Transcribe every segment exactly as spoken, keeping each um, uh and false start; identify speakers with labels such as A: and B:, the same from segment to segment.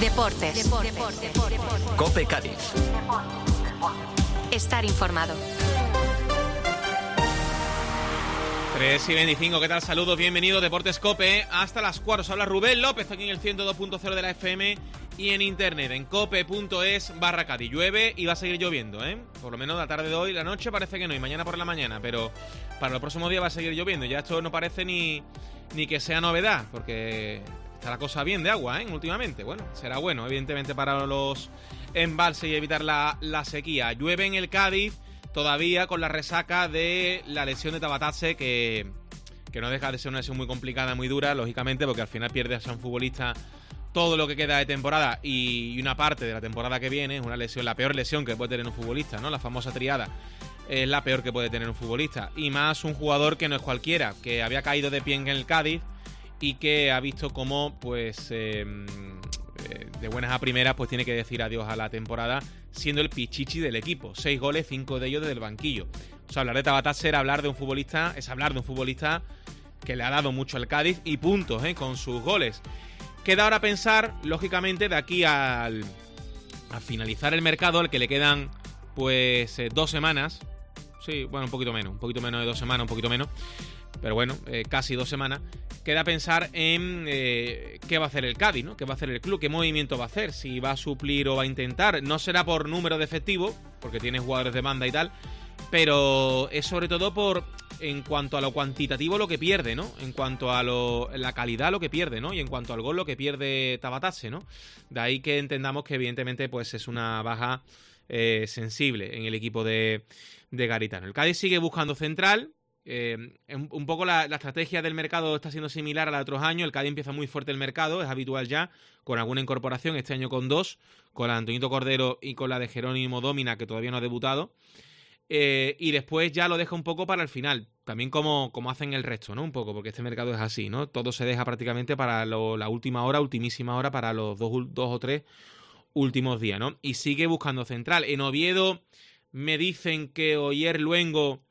A: Deportes. Deportes. Deportes. Deportes.
B: COPE Cádiz.
A: Estar informado.
C: tres y veinticinco, ¿qué tal? Saludos, bienvenidos, Deportes COPE. Hasta las cuatro, os habla Rubén López aquí en el ciento dos punto cero de la F M y en internet, en cope punto es barra Cádiz. Llueve y va a seguir lloviendo, ¿eh? Por lo menos la tarde de hoy, la noche parece que no, y mañana por la mañana, pero para los próximos días va a seguir lloviendo. Ya esto no parece ni, ni que sea novedad, porque está la cosa bien de agua, ¿eh? Últimamente. Bueno, será bueno, evidentemente, para los embalses y evitar la, la sequía. Llueve en el Cádiz, todavía con la resaca de la lesión de Tabatase, que, que no deja de ser una lesión muy complicada, muy dura, lógicamente, porque al final pierde a un futbolista todo lo que queda de temporada y una parte de la temporada que viene. Es una lesión, la peor lesión que puede tener un futbolista, ¿no? La famosa triada es la peor que puede tener un futbolista. Y más un jugador que no es cualquiera, que había caído de pie en el Cádiz y que ha visto cómo, pues, eh, de buenas a primeras, pues tiene que decir adiós a la temporada, siendo el pichichi del equipo. Seis goles, cinco de ellos desde el banquillo. O sea, hablar de Tabatase era hablar de un futbolista, es hablar de un futbolista que le ha dado mucho al Cádiz y puntos, ¿eh? Con sus goles. Queda ahora pensar, lógicamente, de aquí al a finalizar el mercado, al que le quedan, pues, eh, dos semanas. Sí, bueno, un poquito menos, un poquito menos de dos semanas, un poquito menos. Pero bueno, eh, casi dos semanas. Queda pensar en eh, qué va a hacer el Cádiz, ¿no? ¿Qué va a hacer el club? ¿Qué movimiento va a hacer? Si va a suplir o va a intentar. No será por número de efectivo, porque tiene jugadores de banda y tal, pero es sobre todo por, en cuanto a lo cuantitativo, lo que pierde, ¿no? En cuanto a lo, la calidad, lo que pierde, ¿no? Y en cuanto al gol, lo que pierde Tabatase, ¿no? De ahí que entendamos que evidentemente, pues, es una baja eh, sensible en el equipo de, de Garitano. El Cádiz sigue buscando central. Eh, un, un poco la, la estrategia del mercado está siendo similar a la de otros años. El Cádiz empieza muy fuerte el mercado, es habitual ya, con alguna incorporación, este año con dos, con la de Antonito Cordero y con la de Jerónimo Dómina, que todavía no ha debutado, eh, y después ya lo deja un poco para el final, también como, como hacen el resto, ¿no? Un poco, porque este mercado es así, ¿no? Todo se deja prácticamente para lo, la última hora, ultimísima hora, para los dos, dos o tres últimos días, ¿no? Y sigue buscando central. En Oviedo me dicen que Oyer Luengo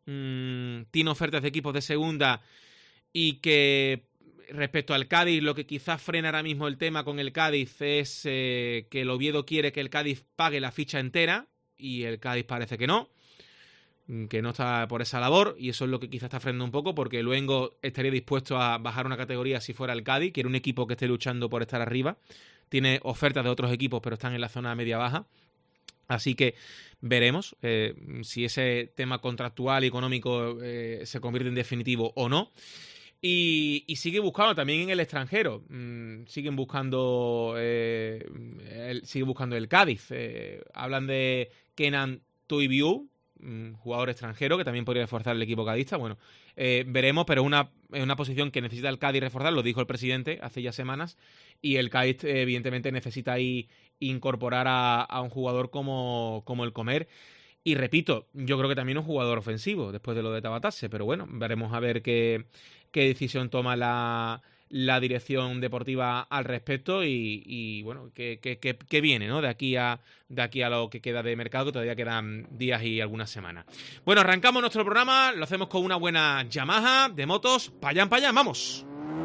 C: tiene ofertas de equipos de segunda y que respecto al Cádiz, lo que quizás frena ahora mismo el tema con el Cádiz es eh, que el Oviedo quiere que el Cádiz pague la ficha entera y el Cádiz parece que no, que no está por esa labor, y eso es lo que quizás está frenando un poco, porque Luengo estaría dispuesto a bajar una categoría si fuera el Cádiz, quiere un equipo que esté luchando por estar arriba. Tiene ofertas de otros equipos, pero están en la zona media-baja. Así que veremos eh, si ese tema contractual y económico eh, se convierte en definitivo o no. Y, y sigue buscando también en el extranjero. Mm, siguen buscando eh, el, sigue buscando el Cádiz. Eh, hablan de Kenan Toibiu, un jugador extranjero que también podría reforzar el equipo cadista. Bueno, eh, veremos, pero es una, es una posición que necesita el Cádiz reforzar, lo dijo el presidente hace ya semanas, y el Cádiz eh, evidentemente necesita ahí incorporar a, a un jugador como, como el Comer. Y repito, yo creo que también un jugador ofensivo después de lo de Tabatase, pero bueno, veremos a ver qué, qué decisión toma la, la dirección deportiva al respecto y, y bueno, qué, qué, qué, qué viene, ¿no? De aquí a de aquí a lo que queda de mercado, que todavía quedan días y algunas semanas. Bueno, arrancamos nuestro programa, lo hacemos con una buena Yamaha de motos. Pa' allá, pa' allá, vamos.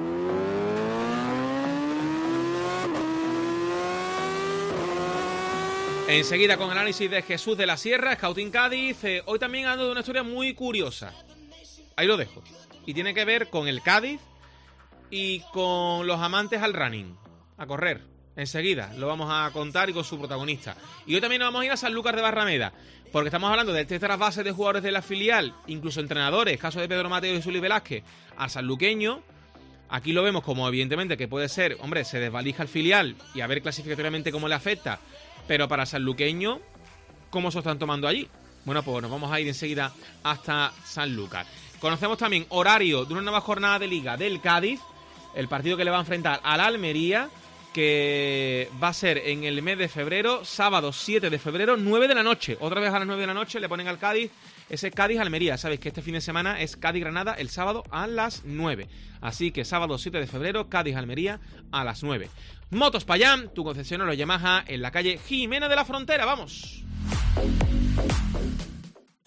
C: Enseguida con análisis de Jesús de la Sierra, Scouting Cádiz. Eh, hoy también ando de una historia muy curiosa. Ahí lo dejo. Y tiene que ver con el Cádiz y con los amantes al running, a correr. Enseguida lo vamos a contar y con su protagonista. Y hoy también nos vamos a ir a Sanlúcar de Barrameda, porque estamos hablando del test trasvase de jugadores de la filial, incluso entrenadores, caso de Pedro Mateo y Jesús Luis Velázquez, a sanluqueño. Aquí lo vemos como evidentemente que puede ser, hombre, se desvalija el filial y a ver clasificatoriamente cómo le afecta. Pero para sanluqueño, ¿cómo se están tomando allí? Bueno, pues nos vamos a ir enseguida hasta Sanlúcar. Conocemos también horario de una nueva jornada de Liga del Cádiz, el partido que le va a enfrentar al Almería, que va a ser en el mes de febrero, sábado siete de febrero, nueve de la noche. Otra vez a las nueve de la noche le ponen al Cádiz, ese Cádiz-Almería. Sabéis que este fin de semana es Cádiz-Granada el sábado a las nueve. Así que sábado siete de febrero, Cádiz-Almería a las nueve. Motos Payam, tu concesionario Yamaha en la calle Jimena de la Frontera. ¡Vamos!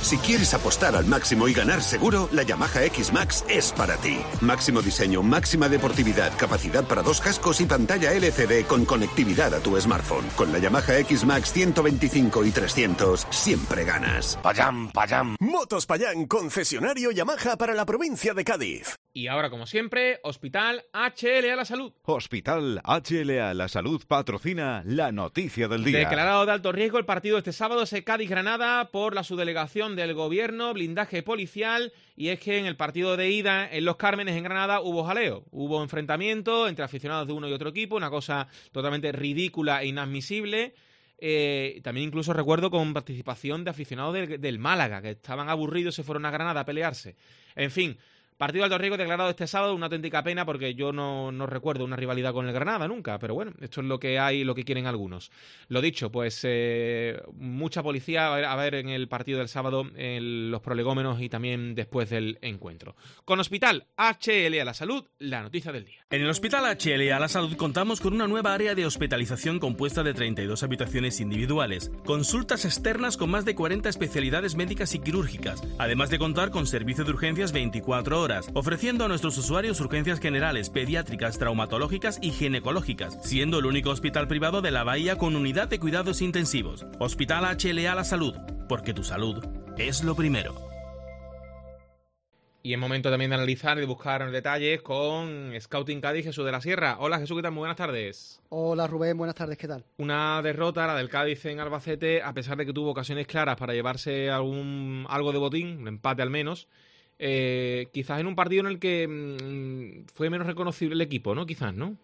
B: Si quieres apostar al máximo y ganar seguro, la Yamaha X-Max es para ti. Máximo diseño, máxima deportividad, capacidad para dos cascos y pantalla L C D con conectividad a tu smartphone. Con la Yamaha X-Max ciento veinticinco y trescientos, siempre ganas.
D: Payam, payam. Motos Payam, concesionario Yamaha para la provincia de Cádiz.
C: Y ahora, como siempre, Hospital H L A La Salud.
E: Hospital H L A La Salud patrocina la noticia del día.
C: Declarado de alto riesgo el partido este sábado ese Cádiz-Granada por la subdelegación del Gobierno, blindaje policial, y es que en el partido de ida en Los Cármenes, en Granada, hubo jaleo, hubo enfrentamiento entre aficionados de uno y otro equipo, una cosa totalmente ridícula e inadmisible. Eh, también incluso recuerdo con participación de aficionados del, del Málaga, que estaban aburridos y se fueron a Granada a pelearse. En fin, partido de alto riesgo declarado este sábado, una auténtica pena porque yo no, no recuerdo una rivalidad con el Granada nunca, pero bueno, esto es lo que hay y lo que quieren algunos. Lo dicho, pues eh, mucha policía a ver, a ver en el partido del sábado, en los prolegómenos y también después del encuentro. Con Hospital H L A La Salud, la noticia del día.
F: En el Hospital H L A La Salud contamos con una nueva área de hospitalización compuesta de treinta y dos habitaciones individuales, consultas externas con más de cuarenta especialidades médicas y quirúrgicas, además de contar con servicio de urgencias veinticuatro horas, ofreciendo a nuestros usuarios urgencias generales, pediátricas, traumatológicas y ginecológicas, siendo el único hospital privado de la Bahía con unidad de cuidados intensivos. Hospital H L A La Salud, porque tu salud es lo primero.
C: Y es momento también de analizar y de buscar detalles con Scouting Cádiz, Jesús de la Sierra. Hola Jesús, ¿qué tal? Muy buenas tardes.
G: Hola Rubén, buenas tardes, ¿qué tal?
C: Una derrota, la del Cádiz en Albacete, a pesar de que tuvo ocasiones claras para llevarse algún, algo de botín, un empate al menos. Eh, quizás en un partido en el que mmm, fue menos reconocible el equipo, ¿no? Quizás, ¿no?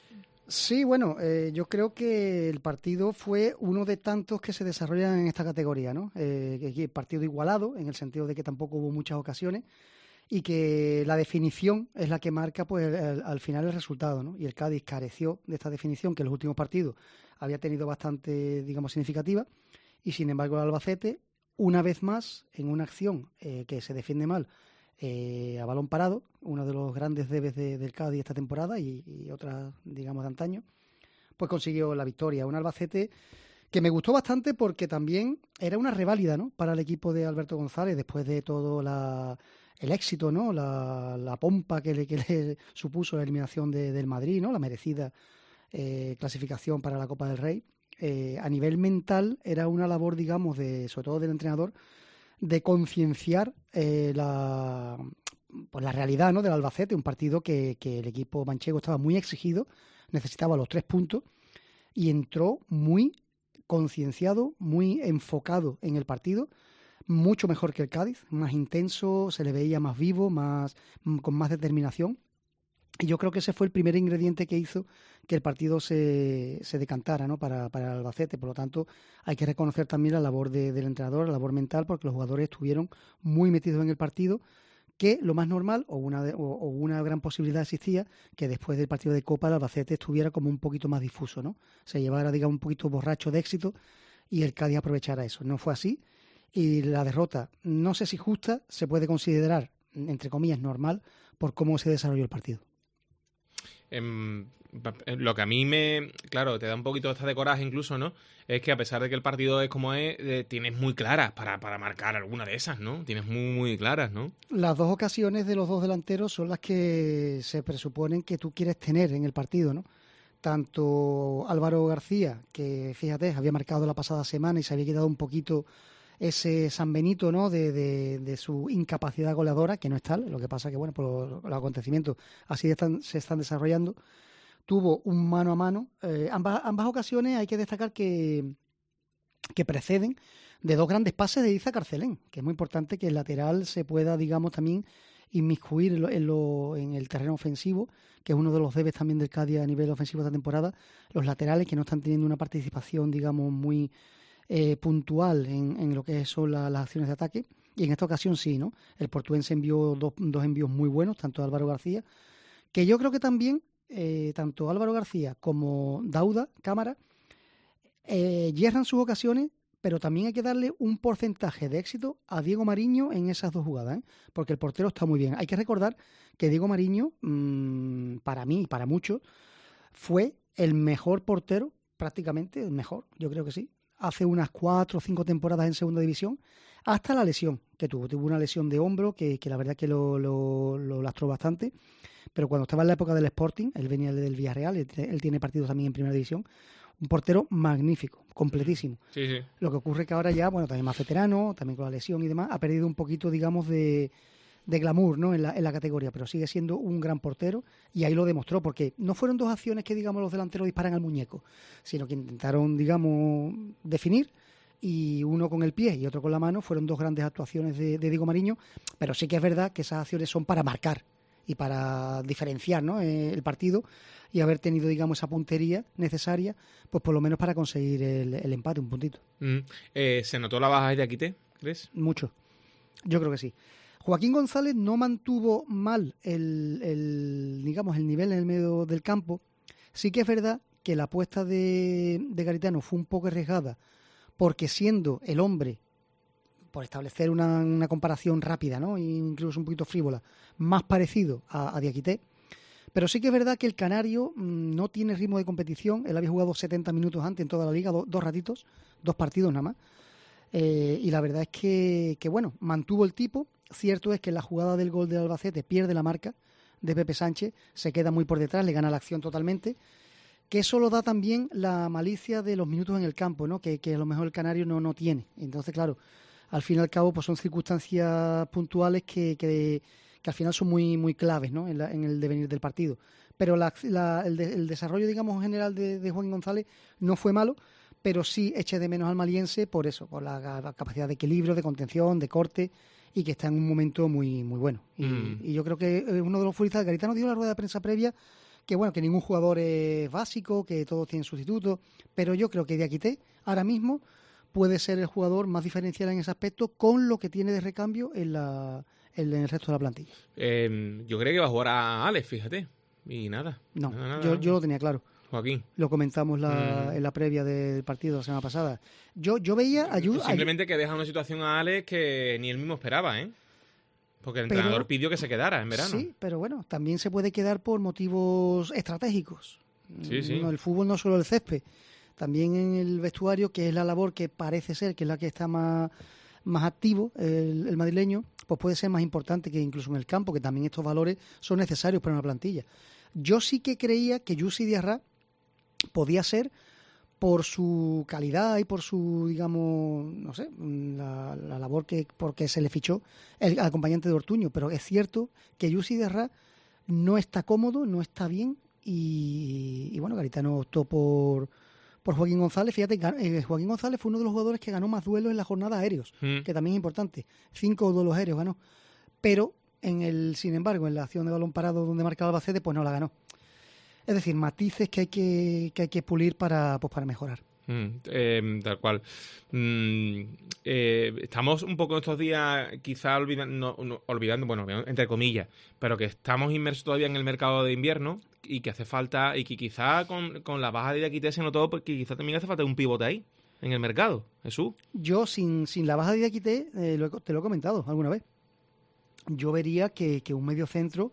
G: Sí, bueno, eh, yo creo que el partido fue uno de tantos que se desarrollan en esta categoría, ¿no? Eh, que partido igualado, en el sentido de que tampoco hubo muchas ocasiones, y que la definición es la que marca pues el, el, al final el resultado, ¿no? Y el Cádiz careció de esta definición que en los últimos partidos había tenido bastante, digamos, significativa, y sin embargo el Albacete, una vez más, en una acción eh, que se defiende mal, eh, a balón parado, uno de los grandes debes de, del Cádiz esta temporada y, y otras, digamos, de antaño, pues consiguió la victoria. Un Albacete que me gustó bastante porque también era una reválida, ¿no?, para el equipo de Alberto González después de todo la... el éxito, ¿no?, la, la pompa que le, que le supuso la eliminación de, del Madrid, ¿no?, la merecida eh, clasificación para la Copa del Rey. Eh, a nivel mental era una labor, digamos, de sobre todo del entrenador, de concienciar eh, la, pues la realidad, ¿no?, del Albacete, un partido que, que el equipo manchego estaba muy exigido, necesitaba los tres puntos y entró muy concienciado, muy enfocado en el partido, mucho mejor que el Cádiz, más intenso, se le veía más vivo, más con más determinación. Y yo creo que ese fue el primer ingrediente que hizo que el partido se, se decantara, ¿no?, para, para el Albacete. Por lo tanto, hay que reconocer también la labor de, del entrenador, la labor mental, porque los jugadores estuvieron muy metidos en el partido, que lo más normal, o una, de, o, o una gran posibilidad existía, que después del partido de Copa el Albacete estuviera como un poquito más difuso, ¿no? Se llevara, digamos, un poquito borracho de éxito y el Cádiz aprovechara eso. No fue así. Y la derrota, no sé si justa, se puede considerar, entre comillas, normal, por cómo se desarrolló el partido.
C: Eh, lo que a mí me... Claro, te da un poquito hasta de coraje incluso, ¿no? Es que a pesar de que el partido es como es, eh, tienes muy claras para, para marcar alguna de esas, ¿no? Tienes muy, muy claras, ¿no? Las
G: dos ocasiones de los dos delanteros son las que se presuponen que tú quieres tener en el partido, ¿no? Tanto Álvaro García, que fíjate, había marcado la pasada semana y se había quedado un poquito ese San Benito, ¿no?, de, de, de su incapacidad goleadora, que no es tal, lo que pasa que, bueno, por los acontecimientos así están, se están desarrollando, tuvo un mano a mano. Eh, ambas, ambas ocasiones hay que destacar que, que preceden de dos grandes pases de Iza Carcelén, que es muy importante que el lateral se pueda, digamos, también inmiscuir en, lo, en, lo, en el terreno ofensivo, que es uno de los debes también del Cádiz a nivel ofensivo esta temporada, los laterales que no están teniendo una participación, digamos, muy Eh, puntual en, en lo que son la, las acciones de ataque, y en esta ocasión sí, ¿no? El portuense envió dos, dos envíos muy buenos, tanto Álvaro García, que yo creo que también eh, tanto Álvaro García como Dauda Cámara eh, yerran sus ocasiones, pero también hay que darle un porcentaje de éxito a Diego Mariño en esas dos jugadas, ¿eh? Porque el portero está muy bien. Hay que recordar que Diego Mariño, mmm, para mí y para muchos, fue el mejor portero, prácticamente el mejor, yo creo que sí, hace unas cuatro o cinco temporadas en segunda división, hasta la lesión que tuvo. Tuvo una lesión de hombro que, que la verdad que lo, lo, lo lastró bastante, pero cuando estaba en la época del Sporting, él venía del Villarreal, él, él tiene partidos también en primera división, un portero magnífico, completísimo.
C: Sí, sí.
G: Lo que ocurre que ahora ya, bueno, también más veterano, también con la lesión y demás, ha perdido un poquito, digamos, de, de glamour, ¿no? En la, en la categoría, pero sigue siendo un gran portero y ahí lo demostró, porque no fueron dos acciones que, digamos, los delanteros disparan al muñeco, sino que intentaron, digamos, definir, y uno con el pie y otro con la mano. Fueron dos grandes actuaciones de, de Diego Mariño, pero sí que es verdad que esas acciones son para marcar y para diferenciar, ¿no? eh, el partido, y haber tenido, digamos, esa puntería necesaria, pues por lo menos para conseguir el, el empate, un puntito.
C: Mm. Eh, ¿Se notó la baja de Diakité, crees?
G: Mucho, yo creo que sí. Joaquín González no mantuvo mal el, el, digamos, el nivel en el medio del campo. Sí que es verdad que la apuesta de, de Garitano fue un poco arriesgada, porque siendo el hombre, por establecer una, una comparación rápida, ¿no? Incluso un poquito frívola, más parecido a, a Diakité. Pero sí que es verdad que el canario mmm, no tiene ritmo de competición. Él había jugado setenta minutos antes en toda la liga, do, dos ratitos, dos partidos nada más. Eh, y la verdad es que, que, bueno, mantuvo el tipo. Cierto es que en la jugada del gol del Albacete pierde la marca de Pepe Sánchez, se queda muy por detrás, le gana la acción totalmente. Que eso lo da también la malicia de los minutos en el campo, ¿no? Que, que a lo mejor el canario no, no tiene. Entonces, claro, al fin y al cabo, pues son circunstancias puntuales que, que, que al final son muy, muy claves, ¿no? En, la, en el devenir del partido. Pero la, la, el, de, el desarrollo, digamos, general de, de Joaquín González no fue malo, pero sí eché de menos al maliense por eso, por la, la capacidad de equilibrio, de contención, de corte, y que está en un momento muy, muy bueno. Y, mm. y yo creo que uno de los futbolistas, Garitano dio la rueda de prensa previa, que bueno, que ningún jugador es básico, que todos tienen sustitutos, pero yo creo que Diakité ahora mismo puede ser el jugador más diferencial en ese aspecto, con lo que tiene de recambio en, la, en el resto de la plantilla.
C: Eh, yo creo que va a jugar a Alex, fíjate, y nada.
G: No,
C: nada, nada.
G: Yo, yo lo tenía claro.
C: Joaquín.
G: Lo comentamos la, mm. en la previa del partido la semana pasada. Yo, yo veía ayuda.
C: Simplemente ay... que deja una situación a Alex que ni él mismo esperaba, ¿eh? Porque el entrenador pero, pidió que se quedara en verano.
G: Sí, pero bueno, también se puede quedar por motivos estratégicos.
C: Sí, sí.
G: No, el fútbol no solo el césped, también en el vestuario, que es la labor que parece ser que es la que está más, más activo el, el madrileño, pues puede ser más importante que incluso en el campo, que también estos valores son necesarios para una plantilla. Yo sí que creía que Youssef Diarra podía ser, por su calidad y por su, digamos, no sé, la, la labor que porque se le fichó el acompañante de Ortuño, pero es cierto que Youssef Diarra no está cómodo, no está bien, y, y bueno, Garitano optó por, por Joaquín González. Fíjate, eh, Joaquín González fue uno de los jugadores que ganó más duelos en la jornada aéreos, mm. que también es importante, cinco duelos aéreos ganó, pero en el, sin embargo, en la acción de balón parado donde marcaba Albacete, pues no la ganó. Es decir, matices que hay que, que hay que pulir para, pues, para mejorar.
C: Mm, eh, tal cual. Mm, eh, estamos un poco estos días quizá olvidando, no, no, olvidando, bueno, entre comillas, pero que estamos inmersos todavía en el mercado de invierno y que hace falta, y que quizá con, con la baja de Diakité se notó, porque quizá también hace falta un pivote ahí, en el mercado. Jesús.
G: Yo, sin, sin la baja de Diakité, eh, lo, te lo he comentado alguna vez, yo vería que, que un medio centro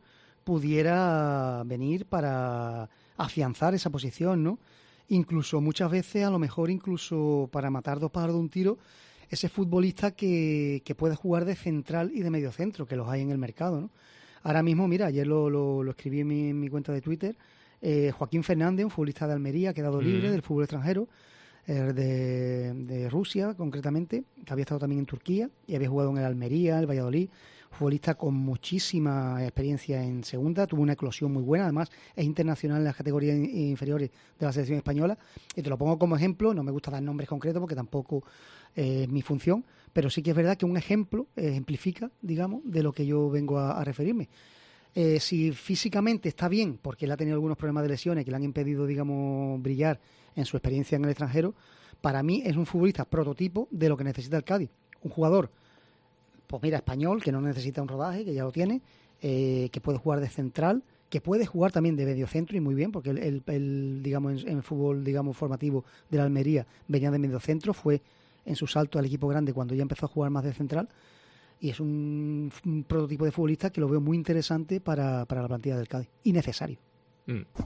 G: pudiera venir para afianzar esa posición, ¿no? Incluso muchas veces, a lo mejor incluso para matar dos pájaros de un tiro, ese futbolista que, que puede jugar de central y de medio centro, que los hay en el mercado, ¿no? Ahora mismo, mira, ayer lo, lo, lo escribí en mi, en mi cuenta de Twitter, eh, Joaquín Fernández, un futbolista de Almería, ha quedado libre mm. del fútbol extranjero, eh, de, de Rusia concretamente, que había estado también en Turquía y había jugado en el Almería, el Valladolid. Futbolista con muchísima experiencia en segunda, tuvo una eclosión muy buena, además es internacional en las categorías inferiores de la selección española, y te lo pongo como ejemplo. No me gusta dar nombres concretos porque tampoco eh, es mi función, pero sí que es verdad que un ejemplo ejemplifica, digamos, de lo que yo vengo a, a referirme. Eh, si físicamente está bien, porque él ha tenido algunos problemas de lesiones que le han impedido, digamos, brillar en su experiencia en el extranjero, para mí es un futbolista prototipo de lo que necesita el Cádiz. Un jugador, pues mira, español, que no necesita un rodaje, que ya lo tiene, eh, que puede jugar de central, que puede jugar también de mediocentro, y muy bien, porque el, el, el digamos, en, en el fútbol, digamos, formativo de la Almería venía de mediocentro, fue en su salto al equipo grande cuando ya empezó a jugar más de central, y es un, un prototipo de futbolista que lo veo muy interesante para, para la plantilla del Cádiz, y necesario.
C: Mm.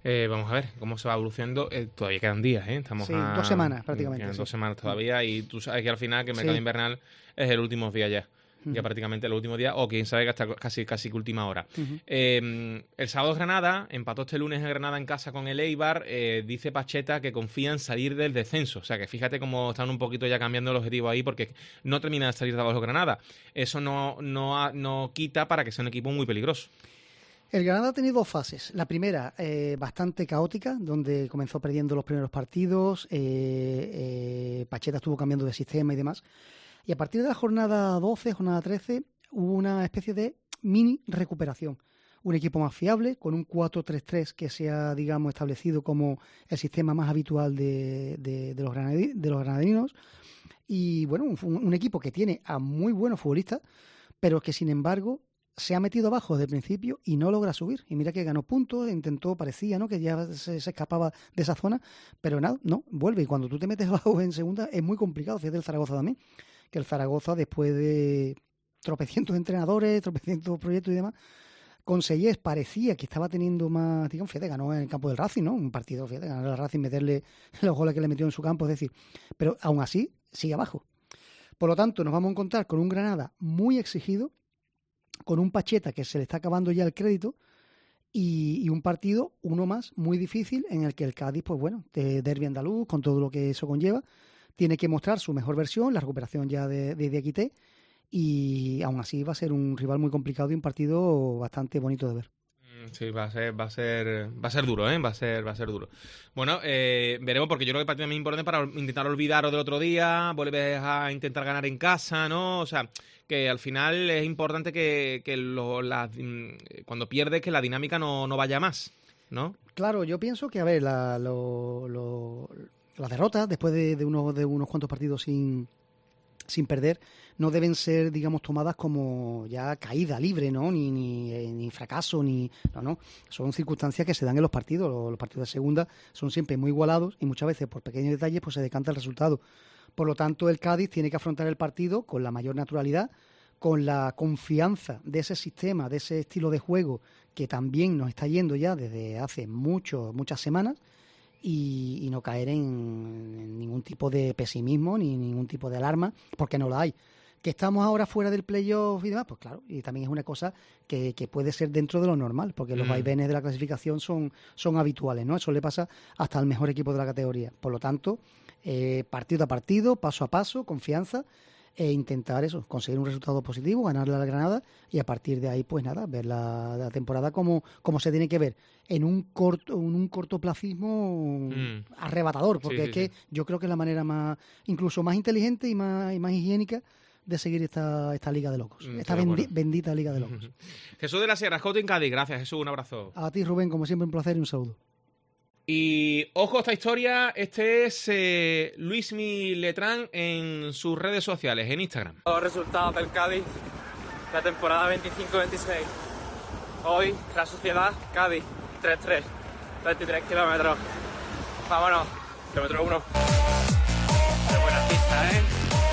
C: Eh, vamos a ver cómo se va evolucionando. Eh, todavía quedan días, ¿eh? Estamos
G: sí,
C: a,
G: dos semanas prácticamente.
C: Quedan
G: sí.
C: dos semanas todavía y tú sabes que al final que el mercado
G: sí.
C: invernal es el último día ya.
G: Uh-huh.
C: Ya prácticamente el último día, o quién sabe que hasta casi casi que última hora.
G: Uh-huh.
C: Eh, el sábado Granada, empató este lunes en Granada en casa con el Eibar, eh, dice Pacheta que confía en salir del descenso. O sea que fíjate cómo están un poquito ya cambiando el objetivo ahí, porque no termina de salir de abajo Granada. Eso no, no, no quita para que sea un equipo muy peligroso.
G: El Granada ha tenido dos fases. La primera, eh, bastante caótica, donde comenzó perdiendo los primeros partidos, eh, eh, Pacheta estuvo cambiando de sistema y demás. Y a partir de la jornada doce, jornada trece, hubo una especie de mini recuperación. Un equipo más fiable, con un cuatro tres tres que se ha, digamos, establecido como el sistema más habitual de, de, de, los, granadi- de los granadinos. Y bueno, un, un equipo que tiene a muy buenos futbolistas, pero que sin embargo se ha metido abajo desde el principio y no logra subir. Y mira que ganó puntos, intentó, parecía, ¿no?, que ya se, se escapaba de esa zona, pero nada, no, vuelve. Y cuando tú te metes abajo en segunda es muy complicado. Fíjate el Zaragoza también, que el Zaragoza, después de tropecientos entrenadores, tropecientos proyectos y demás, con Seyés parecía que estaba teniendo más, digamos, fíjate, ganó en el campo del Racing, ¿no? Un partido, fíjate, ganar al Racing, meterle los goles que le metió en su campo, es decir, pero aún así sigue abajo. Por lo tanto, nos vamos a encontrar con un Granada muy exigido, con un Pacheta que se le está acabando ya el crédito y, y un partido, uno más, muy difícil, en el que el Cádiz, pues bueno, de derbi andaluz, con todo lo que eso conlleva, tiene que mostrar su mejor versión, la recuperación ya de, de Diakité, y aún así va a ser un rival muy complicado y un partido bastante bonito de ver.
C: Sí, va a ser, va a ser, va a ser duro, ¿eh? Va a ser, va a ser duro. Bueno, eh, veremos, porque yo creo que el partido es muy importante para intentar olvidaros del otro día, vuelves a intentar ganar en casa, ¿no? O sea, que al final es importante que, que lo, la, cuando pierdes que la dinámica no, no vaya más, ¿no?
G: Claro, yo pienso que, a ver, la, lo, lo, las derrotas después de, de, unos, de unos cuantos partidos sin, sin perder no deben ser, digamos, tomadas como ya caída libre, ¿no? Ni, ni, ni fracaso, ni... No, no. Son circunstancias que se dan en los partidos. Los, los partidos de segunda son siempre muy igualados y muchas veces por pequeños detalles pues se decanta el resultado. Por lo tanto, el Cádiz tiene que afrontar el partido con la mayor naturalidad, con la confianza de ese sistema, de ese estilo de juego que también nos está yendo ya desde hace mucho, muchas semanas, y, y no caer en, en ningún tipo de pesimismo ni ningún tipo de alarma, porque no la hay. Que estamos ahora fuera del playoff y demás, pues claro, y también es una cosa que, que puede ser dentro de lo normal, porque los mm. vaivenes de la clasificación son, son habituales, ¿no? Eso le pasa hasta al mejor equipo de la categoría. Por lo tanto, eh, partido a partido, paso a paso, confianza, e intentar eso, conseguir un resultado positivo, ganarle a la Granada, y a partir de ahí, pues nada, ver la, la temporada como, como se tiene que ver, en un corto, en un cortoplacismo mm. arrebatador, porque sí, sí, es que sí. yo creo que es la manera más, incluso más inteligente y más, y más higiénica de seguir esta, esta Liga de Locos, mm, esta bendi- bendita Liga de Locos.
C: Jesús de la Sierra, Scouting Cádiz, gracias Jesús, un abrazo.
G: A ti, Rubén, como siempre un placer y un saludo.
C: Y ojo a esta historia, este es eh, Luismi Letrán en sus redes sociales, en Instagram.
H: Los resultados del Cádiz, la temporada veinticinco veintiséis. Hoy, la Sociedad, Cádiz, tres tres, veintitrés kilómetros. Vámonos, kilómetro uno. Qué buena pista, ¿eh?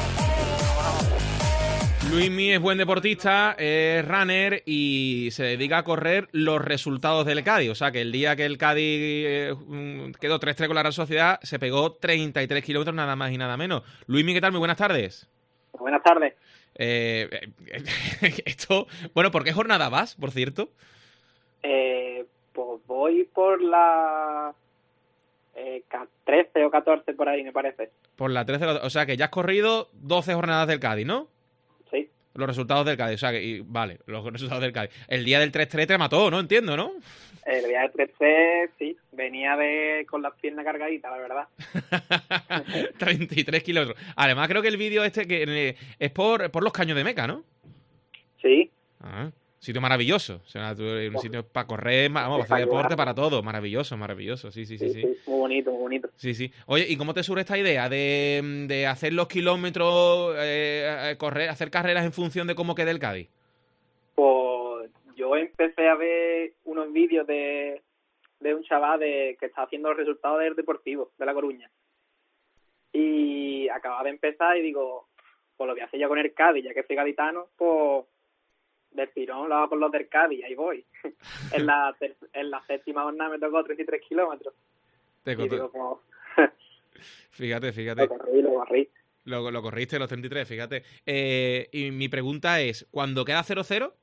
C: Luismi es buen deportista, es runner y se dedica a correr los resultados del Cádiz. O sea que el día que el Cádiz eh, quedó tres tres con la Real Sociedad, se pegó treinta y tres kilómetros, nada más y nada menos. Luismi, ¿qué tal? Muy buenas tardes.
I: Buenas tardes.
C: Eh, esto, bueno, ¿por qué jornada vas, por cierto?
I: Eh, pues voy por la eh, trece o catorce por ahí, me parece.
C: Por la trece, o sea que ya has corrido doce jornadas del Cádiz, ¿no?
I: Sí.
C: Los resultados del Cádiz, o sea que, y, vale, los resultados del Cádiz. El día del tres tres te mató, ¿no? Entiendo, ¿no?
I: El día del tres tres, sí, venía de con las piernas cargaditas, la verdad.
C: treinta y tres kilómetros. Además, creo que el vídeo este que es por, por los Caños de Meca, ¿no?
I: Sí.
C: Ah, sitio maravilloso. O sea, un sitio para correr, vamos, para hacer deporte, para todo. Maravilloso, maravilloso. Sí, sí, sí, sí.
I: sí. Muy bonito, muy bonito.
C: Sí, sí. Oye, ¿y cómo te surge esta idea de, de hacer los kilómetros, eh, correr, hacer carreras en función de cómo quede el Cádiz?
I: Pues yo empecé a ver unos vídeos de, de un chaval de, que está haciendo los resultados del Deportivo de La Coruña. Y acababa de empezar y digo, pues lo voy a hacer ya con el Cádiz, ya que soy gaditano, pues del tirón lo hago con los del Cádiz, ahí voy. en la ter- en la séptima jornada me tocó treinta y tres kilómetros.
C: Te
I: Y
C: costó-
I: digo, como,
C: Fíjate, fíjate.
I: lo corrí, lo corrí.
C: Lo, lo corriste los treinta y tres, fíjate. Eh, y mi pregunta es, ¿cuando queda cero cero?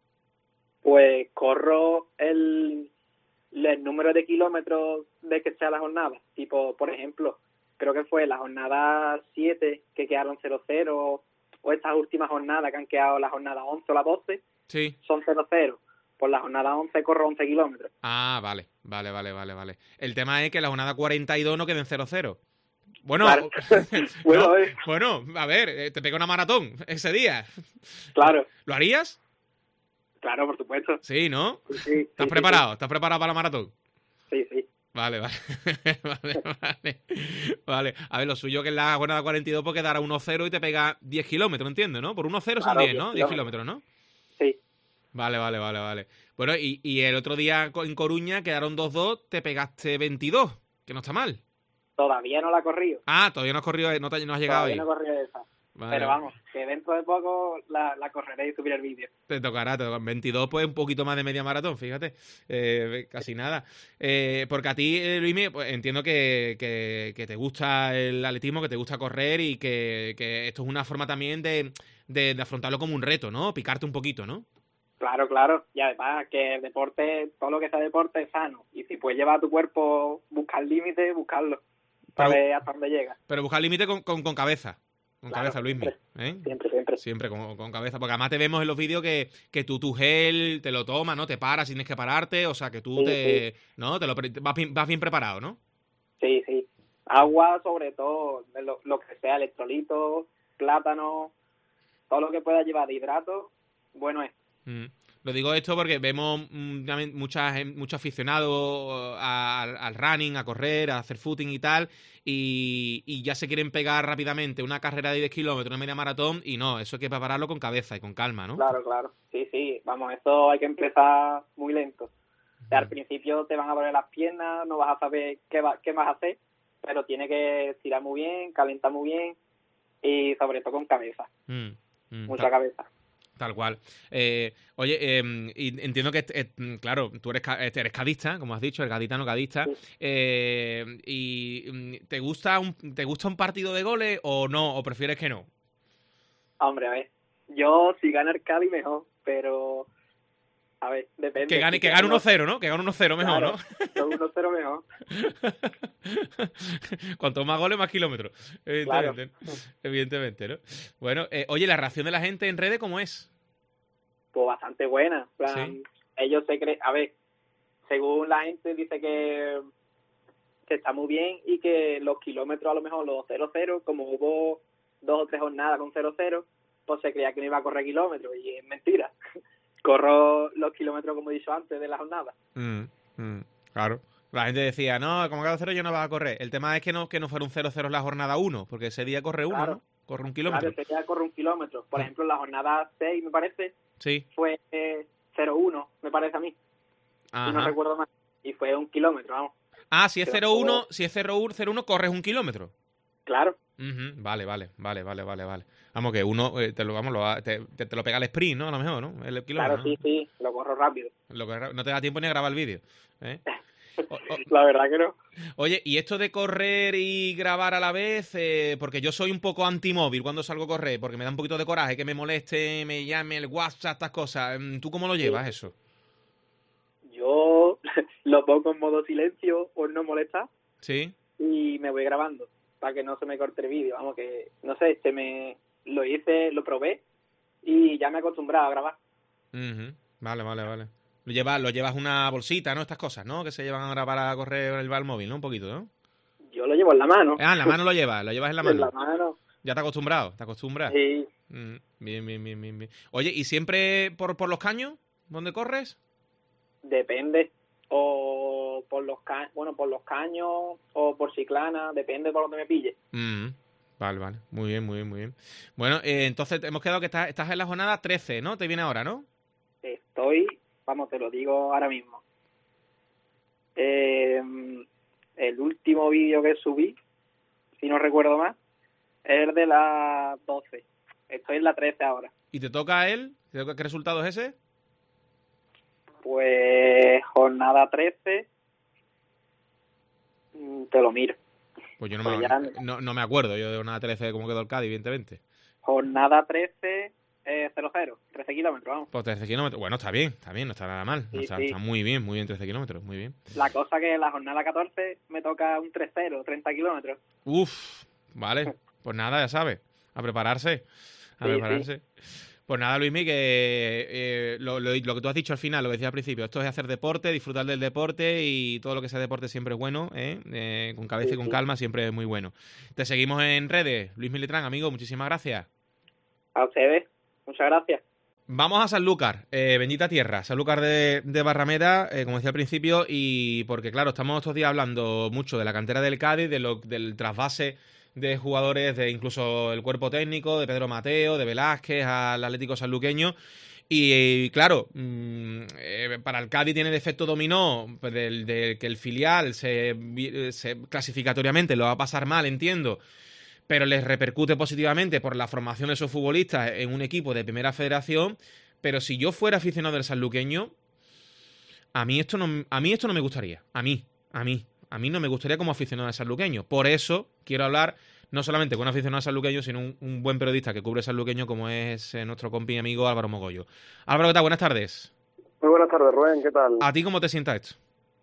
I: Pues corro el, el número de kilómetros de que sea la jornada. Tipo, por ejemplo, creo que fue la jornada siete que quedaron cero cero, o estas últimas jornadas que han quedado la jornada once o la doce,
C: Sí.
I: son cero cero. Por la jornada once corro once kilómetros.
C: Ah, vale, vale, vale, vale, vale. El tema es que la jornada cuarenta y dos no quede en cero cero. Bueno,
I: Claro. Bueno,
C: no,
I: eh.
C: bueno, a ver, eh, te pega una maratón ese día.
I: Claro,
C: ¿Lo harías?
I: claro, por supuesto.
C: Sí, ¿no?
I: Sí, sí,
C: ¿Estás
I: sí,
C: preparado? ¿Estás preparado para la maratón?
I: Sí, sí.
C: Vale, vale. vale, vale. Vale. A ver, lo suyo que en la jornada cuarenta y dos puede quedar a uno cero y te pega diez kilómetros, ¿entiendes? ¿No? Por uno cero son
I: Claro,
C: diez,
I: diez
C: ¿no? diez
I: kilómetros.
C: kilómetros, ¿no?
I: Sí.
C: Vale, vale, vale, vale. Bueno, y, y el otro día co- en Coruña quedaron dos dos, te pegaste veintidós, que no está mal.
I: Todavía no la he corrido.
C: Ah, todavía no has corrido, no, te- no has llegado
I: Todavía
C: ahí.
I: no he corrido esa.
C: Vale.
I: Pero vamos, que dentro de poco la, la correré y subiré el vídeo.
C: Te tocará, te tocará. veintidós, pues un poquito más de media maratón, fíjate. Eh, casi nada. Eh, porque a ti, eh, Luismi, pues, entiendo que, que, que te gusta el atletismo, que te gusta correr y que, que esto es una forma también de, de, de afrontarlo como un reto, ¿no? Picarte un poquito, ¿no?
I: Claro, claro. Y además que el deporte, todo lo que sea deporte es sano. Y si puedes llevar a tu cuerpo, buscar límites, buscarlo. Para
C: Pero-
I: ver hasta dónde llega.
C: Pero buscar límite con, con, con cabeza. Con
I: Claro,
C: cabeza, Luismi.
I: siempre.
C: ¿Eh?
I: Siempre, siempre.
C: Siempre con, con cabeza, porque además te vemos en los vídeos que, que tú tu gel te lo tomas, ¿no? Te paras, tienes que pararte, o sea, que tú
I: Sí,
C: te... ¿no? Te lo, pre- vas, bien, vas bien preparado, ¿no?
I: Sí, sí. Agua, sobre todo, de lo, lo que sea, electrolitos, plátano, todo lo que pueda llevar de hidrato, bueno es.
C: Mm. Lo digo esto porque vemos mm, también muchas, muchos aficionados a- al, al running, a correr, a hacer footing y tal, y, y ya se quieren pegar rápidamente una carrera de diez kilómetros, una media maratón, y no, eso hay que prepararlo con cabeza y con calma, ¿no?
I: Claro, claro. Sí, sí. Vamos, eso hay que empezar muy lento. O sea, al principio te van a doler las piernas, no vas a saber qué, va, qué vas a hacer, pero tiene que estirar muy bien, calentar muy bien y sobre todo con cabeza.
C: Mm, mm,
I: Mucha
C: tal,
I: cabeza.
C: tal cual. Eh, oye, eh, y entiendo que, eh, claro, tú eres, ca- eres cadista, como has dicho, el gaditano cadista,
I: Sí.
C: eh, y mm, ¿te gusta, un, ¿te gusta un partido de goles o no? ¿O prefieres que no?
I: Hombre, a ver, yo si gana el Cádiz mejor, pero a ver, depende.
C: Que gane,
I: Si
C: que gane
I: gana-
C: uno cero, ¿no? Que gane uno cero mejor,
I: Claro,
C: ¿no?
I: uno cero mejor.
C: Cuanto más goles, más kilómetros. Evidentemente. Evidentemente, ¿no? Bueno, eh, oye, la reacción de la gente en redes, ¿cómo es?
I: Pues bastante buena. En plan,
C: Sí.
I: Ellos se creen, a ver, según la gente dice que, que está muy bien y que los kilómetros, a lo mejor los cero cero, como hubo dos o tres jornadas con cero cero, pues se creía que no iba a correr kilómetros y es mentira. Corro los kilómetros, como he dicho antes, de la jornada.
C: Mm, mm, claro. La gente decía, no, como cada cero yo no vas a correr. El tema es que no, que no fuera un cero cero la jornada uno, porque ese día corre uno,
I: Claro.
C: ¿no? Corre un
I: Claro,
C: kilómetro.
I: ese día corre un kilómetro. Por
C: Mm.
I: ejemplo, en la jornada seis, me parece,
C: Sí.
I: fue eh, cero uno, me parece a mí, si no
C: Ajá.
I: recuerdo mal. Y fue un kilómetro, vamos.
C: Ah, si es
I: Pero
C: cero uno,
I: todo-
C: si es cero uno, corres un kilómetro.
I: Claro,
C: Ujú, Vale, vale, vale, vale, vale, vale. Vamos, que uno eh, te lo vamos, lo, va- te, te, te lo pega el sprint, ¿no? A lo mejor, ¿no? El kilómetro,
I: claro,
C: ¿no?
I: sí, sí, lo corro rápido.
C: Lo que- no te da tiempo ni a grabar el vídeo. ¿eh? O- o-
I: La verdad que no.
C: Oye, y esto de correr y grabar a la vez, eh, porque yo soy un poco antimóvil cuando salgo a correr, porque me da un poquito de coraje que me moleste, me llame el WhatsApp, estas cosas. Mm, ¿Tú cómo lo llevas eso?
I: Yo lo pongo en modo silencio o no molestar
C: ¿Sí?
I: y me voy grabando para que no se me corte el vídeo. Vamos, que no sé, se me lo hice, lo probé y ya me he acostumbrado a grabar.
C: Ujú, Vale, vale, vale. Lo llevas, lo llevas una bolsita, ¿no? Estas cosas, ¿no? Que se llevan ahora para correr el al móvil, ¿no? Un poquito, ¿no?
I: Yo lo llevo en la mano.
C: Ah, en la mano lo llevas, lo llevas en la mano.
I: En la mano.
C: Ya te has acostumbrado, te acostumbras.
I: Sí,
C: Mm, Bien, bien, bien, bien, bien. Oye, ¿y siempre por, por los caños? ¿Dónde corres?
I: depende. O por los ca bueno, por los caños o por Chiclana, depende por donde me pille.
C: Mm, Vale, vale. Muy bien, muy bien, muy bien. Bueno, eh, entonces hemos quedado que estás, estás en la jornada trece, ¿no? Te viene ahora, ¿no?
I: Estoy, vamos, te lo digo ahora mismo. Eh, el último vídeo que subí, si no recuerdo más, es el de las doce. Estoy en la trece ahora.
C: ¿Y y te toca a él, ¿qué resultado es ese?
I: Pues jornada trece, te lo miro.
C: Pues yo no,
I: pues
C: me,
I: ya...
C: no, no me acuerdo yo de jornada trece cómo quedó el Cádiz, evidentemente.
I: Jornada trece, eh, cero cero, trece kilómetros, vamos.
C: Pues trece kilómetros, bueno, está bien, está bien, no está nada mal.
I: Sí,
C: no está,
I: sí.
C: está muy bien, muy bien, trece kilómetros, muy bien.
I: La cosa que en la jornada catorce me toca un tres cero, treinta kilómetros.
C: Uf, vale, pues nada, ya sabes, a prepararse, a
I: sí,
C: prepararse. Sí. Pues nada, Luismi, que eh, lo, lo, lo que tú has dicho al final, lo que decía al principio, esto es hacer deporte, disfrutar del deporte y todo lo que sea deporte siempre es bueno, ¿eh? Eh, con cabeza sí, y con sí. calma siempre es muy bueno. Te seguimos en redes, Luismi Letrán, amigo, muchísimas gracias.
I: A ustedes, muchas gracias.
C: Vamos a Sanlúcar, eh, bendita tierra, Sanlúcar de, de Barrameda, eh, como decía al principio, y porque claro, estamos estos días hablando mucho de la cantera del Cádiz, de lo, del trasvase de jugadores, de incluso el cuerpo técnico, de Pedro Mateo, de Velázquez, al Atlético sanluqueño. Y, y claro, mmm, eh, para el Cádiz tiene el efecto dominó pues, de, de que el filial se, se clasificatoriamente lo va a pasar mal, entiendo, pero les repercute positivamente por la formación de esos futbolistas en un equipo de primera federación. Pero si yo fuera aficionado del sanluqueño, a mí esto no, a mí esto no me gustaría. A mí, a mí. A mí no me gustaría como aficionado al sanluqueño. Por eso quiero hablar no solamente con un aficionado al sanluqueño, sino un, un buen periodista que cubre el sanluqueño como es eh, nuestro compi y amigo Álvaro Mogollo. Álvaro, ¿qué tal? Buenas tardes.
J: Muy buenas tardes, Rubén. ¿Qué tal?
C: ¿A ti cómo te sienta esto?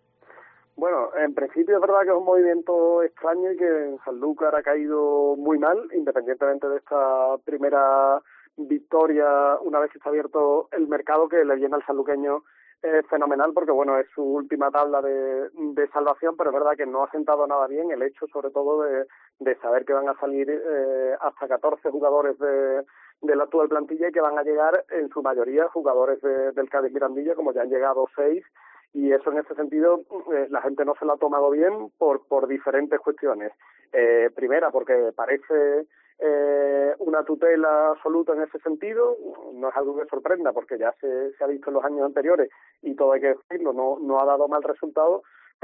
J: Bueno, en principio es verdad que es un movimiento extraño y que en Sanlúcar ha caído muy mal, independientemente de esta primera victoria una vez que está abierto el mercado, que le viene al sanluqueño es fenomenal porque bueno es su última tabla de, de salvación, pero es verdad que no ha sentado nada bien el hecho sobre todo de, de saber que van a salir eh, hasta catorce jugadores de, de la actual plantilla y que van a llegar en su mayoría jugadores de, del Cádiz Mirandilla, como ya han llegado seis, y eso en ese sentido eh, la gente no se lo ha tomado bien por, por diferentes cuestiones. Eh, primera, porque parece Eh, una tutela absoluta en ese sentido, no es algo que sorprenda porque ya se, se ha visto en los años anteriores y todo hay que decirlo, no, no ha dado mal resultado,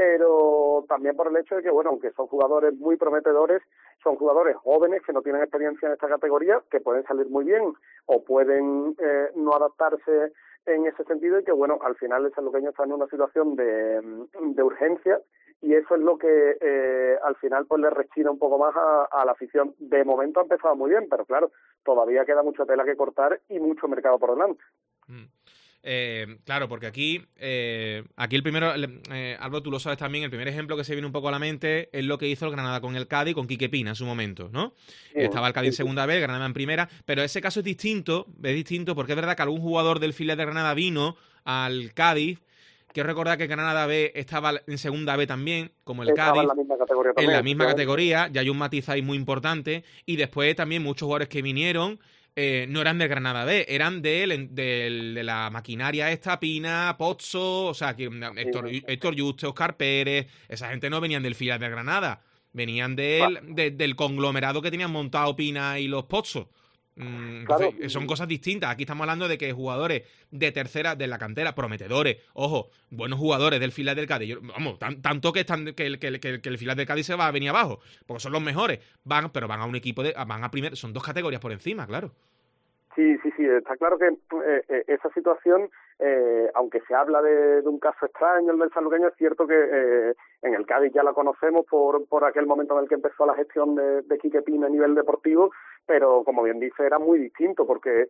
J: pero también por el hecho de que, bueno, aunque son jugadores muy prometedores, son jugadores jóvenes que no tienen experiencia en esta categoría, que pueden salir muy bien o pueden eh, no adaptarse en ese sentido y que, bueno, al final el sanluqueño está en una situación de, de urgencia y eso es lo que eh, al final pues le rechina un poco más a, a la afición. De momento ha empezado muy bien, pero claro, todavía queda mucha tela que cortar y mucho mercado por delante.
C: Mm. Eh, claro, porque aquí eh, aquí el primero, eh, Álvaro, tú lo sabes también, el primer ejemplo que se viene un poco a la mente es lo que hizo el Granada con el Cádiz, con Quique Pina en su momento, ¿no? Sí, Estaba el Cádiz en segunda vez, el Granada en primera, pero ese caso es distinto, es distinto porque es verdad que algún jugador del filial de Granada vino al Cádiz. Quiero recordar que Granada B estaba en segunda B también, como el
J: estaba
C: Cádiz.
J: En la misma categoría también.
C: En la misma categoría, ya hay un matiz ahí muy importante. Y después también muchos jugadores que vinieron eh, no eran de Granada B, eran de, de, de la maquinaria esta, Pina, Pozzo, o sea, que, Héctor, sí. Héctor Yuste, Óscar Pérez, esa gente no venían del filial de Granada, venían del, ah. de, del conglomerado que tenían montado Pina y los Pozzo. Entonces, claro. Son cosas distintas. Aquí estamos hablando de que jugadores de tercera, de la cantera, prometedores, ojo, buenos jugadores del filial del Cádiz, vamos, tan, tanto que, están, que, que, que, que el filial del Cádiz se va a venir abajo, porque son los mejores, van, pero van a un equipo de, van a primer, son dos categorías por encima, claro.
J: Sí, sí, sí, está claro que eh, esa situación, eh, aunque se habla de, de un caso extraño, el del sanluqueño, es cierto que eh, en el Cádiz ya la conocemos por, por aquel momento en el que empezó la gestión de, de Quique Pina a nivel deportivo, pero como bien dice era muy distinto porque,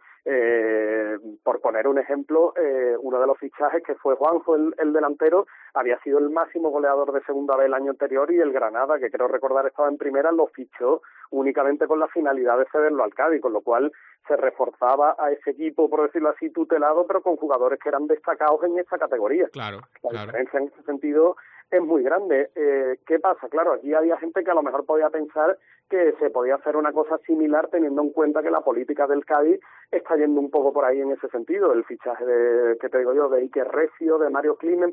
J: eh, por poner un ejemplo, eh, uno de los fichajes que fue Juanjo, el, el delantero, había sido el máximo goleador de segunda B el año anterior y el Granada, que creo recordar estaba en primera, lo fichó únicamente con la finalidad de cederlo al Cádiz, con lo cual se reforzaba a ese equipo, por decirlo así, tutelado, pero con jugadores que eran destacados en esta categoría.
C: Claro,
J: la
C: claro.
J: diferencia en ese sentido es muy grande. Eh, ¿Qué pasa? Claro, aquí había gente que a lo mejor podía pensar que se podía hacer una cosa similar teniendo en cuenta que la política del Cádiz está yendo un poco por ahí en ese sentido. El fichaje de, que te digo yo, de Iker Recio, de Mario Climent, pues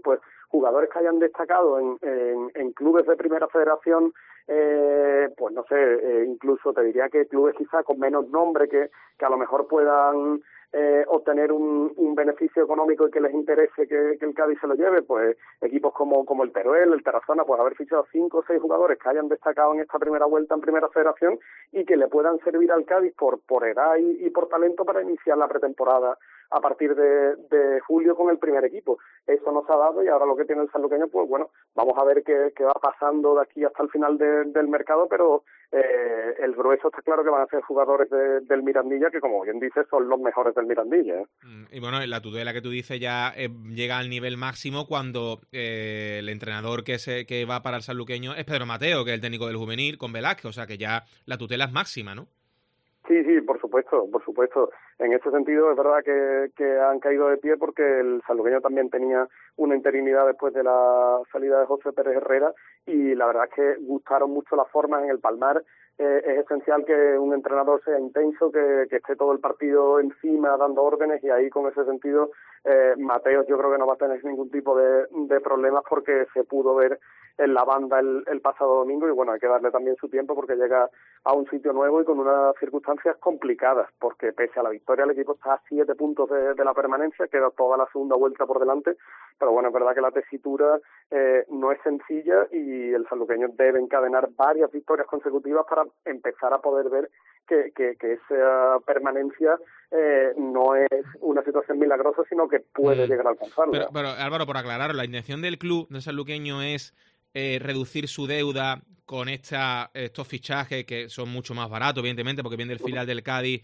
J: jugadores que hayan destacado en, en, en clubes de primera federación, eh, pues no sé, eh, incluso te diría que clubes quizá con menos nombre que, que a lo mejor puedan eh, obtener un, un beneficio económico y que les interese que, que el Cádiz se lo lleve, pues equipos como, como el Teruel, el Tarazona, pues haber fichado cinco o seis jugadores que hayan destacado en esta primera vuelta en primera federación y que le puedan servir al Cádiz por, por edad y, y por talento para iniciar la pretemporada a partir de, de julio con el primer equipo. Eso nos ha dado y ahora lo que tiene el sanluqueño, pues bueno, vamos a ver qué, qué va pasando de aquí hasta el final de, del mercado, pero eh, el grueso está claro que van a ser jugadores de, del Mirandilla, que como bien dices, son los mejores del Mirandilla. ¿eh?
C: Y bueno, la tutela que tú dices ya eh, llega al nivel máximo cuando eh, el entrenador que, se, que va para el sanluqueño es Pedro Mateo, que es el técnico del juvenil, con Velázquez, o sea que ya la tutela es máxima, ¿no?
J: Sí, sí, por supuesto, por supuesto. En ese sentido es verdad que, que han caído de pie porque el sanluqueño también tenía una interinidad después de la salida de José Pérez Herrera y la verdad es que gustaron mucho las formas en el Palmar. Eh, es esencial que un entrenador sea intenso, que, que esté todo el partido encima dando órdenes y ahí con ese sentido eh, Mateos yo creo que no va a tener ningún tipo de, de problemas porque se pudo ver en la banda el, el pasado domingo y bueno, hay que darle también su tiempo porque llega a un sitio nuevo y con unas circunstancias complicadas porque pese a la victoria el equipo está a siete puntos de, de la permanencia, queda toda la segunda vuelta por delante, pero bueno, es verdad que la tesitura eh, no es sencilla y el sanluqueño debe encadenar varias victorias consecutivas para empezar a poder ver que, que, que esa permanencia eh, no es una situación milagrosa, sino que puede mm. llegar a alcanzarla.
C: Pero, pero Álvaro, por aclarar, la intención del club del sanluqueño es eh, reducir su deuda con esta, estos fichajes que son mucho más baratos, evidentemente, porque viene del filial del Cádiz,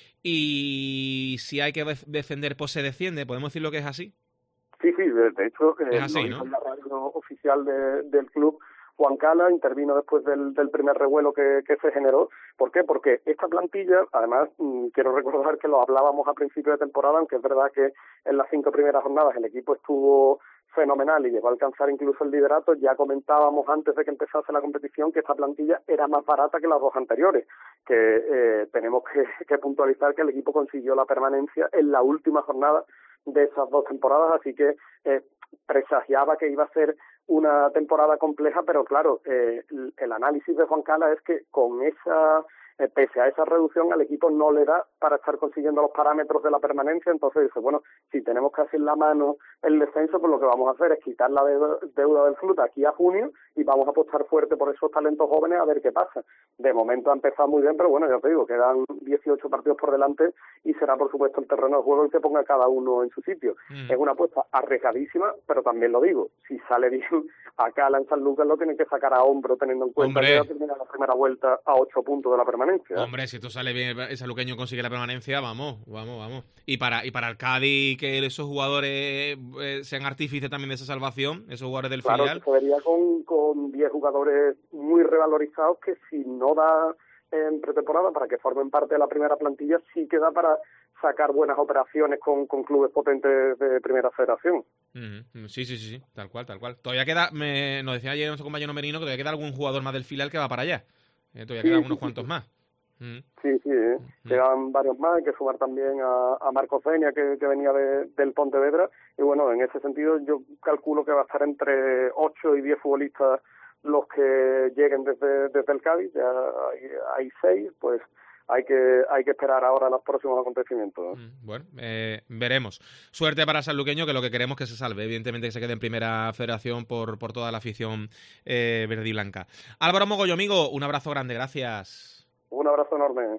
C: y si hay que defender, pues se defiende. ¿Podemos decir lo que es así?
J: Sí, sí, de, de hecho, eh,
C: es así, ¿no?
J: En la radio oficial de, del club, Juan Cala intervino después del, del primer revuelo que, que se generó. ¿Por qué? Porque esta plantilla, además, mmm, quiero recordar que lo hablábamos a principio de temporada, aunque es verdad que en las cinco primeras jornadas el equipo estuvo fenomenal y llegó a alcanzar incluso el liderato. Ya comentábamos antes de que empezase la competición que esta plantilla era más barata que las dos anteriores, que eh, tenemos que, que puntualizar que el equipo consiguió la permanencia en la última jornada de esas dos temporadas, así que eh, presagiaba que iba a ser una temporada compleja, pero claro, eh, el análisis de Juan Cala es que con esa, eh, pese a esa reducción, al equipo no le da para estar consiguiendo los parámetros de la permanencia, entonces dice, bueno, si tenemos que hacer la mano el descenso, pues lo que vamos a hacer es quitar la deuda, deuda del club aquí a junio y vamos a apostar fuerte por esos talentos jóvenes a ver qué pasa. De momento ha empezado muy bien, pero bueno, ya te digo, quedan dieciocho partidos por delante y será por supuesto el terreno de juego el que ponga cada uno en su sitio. Mm. Es una apuesta arriesgadísima, pero también lo digo, si sale bien a Cala en San Lucas lo tienen que sacar a hombro teniendo en cuenta
C: Hombre.
J: que termina la primera vuelta a ocho puntos de la permanencia.
C: Hombre, si esto sale bien, el sanluqueño consigue la permanencia, vamos, vamos, vamos. Y para y para el Cádiz, que esos jugadores eh, sean artífices también de esa salvación, esos jugadores del
J: claro,
C: filial.
J: Claro, se vería con con diez jugadores muy revalorizados que si no da en pretemporada para que formen parte de la primera plantilla, sí que da para sacar buenas operaciones con, con clubes potentes de primera federación.
C: Uh-huh. Sí, sí, sí, sí, tal cual, tal cual. Todavía queda, me, nos decía ayer nuestro compañero Merino que todavía queda algún jugador más del filial que va para allá. Eh, todavía sí, quedan sí, unos sí, cuantos sí. más. Uh-huh.
J: Sí, sí, eh. uh-huh. Quedan varios más, hay que sumar también a, a Marcos Peña, que, que venía de, del Pontevedra, y bueno, en ese sentido yo calculo que va a estar entre ocho y diez futbolistas los que lleguen desde, desde el Cádiz. Ya hay, hay seis, pues hay que hay que esperar ahora los próximos acontecimientos.
C: Bueno, eh, veremos. Suerte para el sanluqueño, que lo que queremos es que se salve, evidentemente que se quede en primera federación por, por toda la afición eh, verde y blanca. Álvaro Mogollo, amigo, un abrazo grande, gracias.
J: Un abrazo enorme.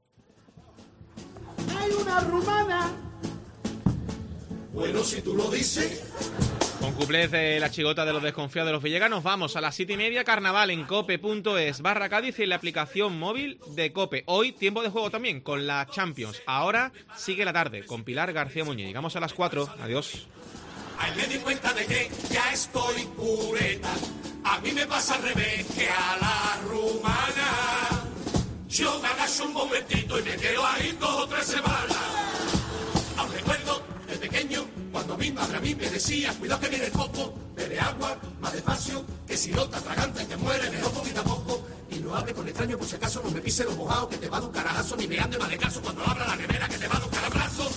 K: Hay una rumana.
L: Bueno, si tú lo dices.
C: Con cuplés de la chigota de los desconfiados de los villeganos, vamos a las siete y media, carnaval en cope.es barra Cádiz y en la aplicación móvil de Cope. Hoy tiempo de juego también con la Champions. Ahora sigue la tarde con Pilar García Muñiz. Llegamos a las cuatro. Adiós.
L: Ay, me di cuenta de que ya estoy pureta. A mí me pasa al revés que a la rumana. Yo me agacho un momentito y me quedo ahí dos o tres semanas. Aún recuerdo de pequeño cuando mi madre a mí me decía, cuidado que viene el coco, bebe agua, más despacio, que si no te atraganta y te muere, mejor poquito a poco. Y no hable con extraño por si acaso no me pise los mojados, que te va a dar un carajazo, ni me ande mal de caso cuando abra la nevera, que te va a dar un carabrazo.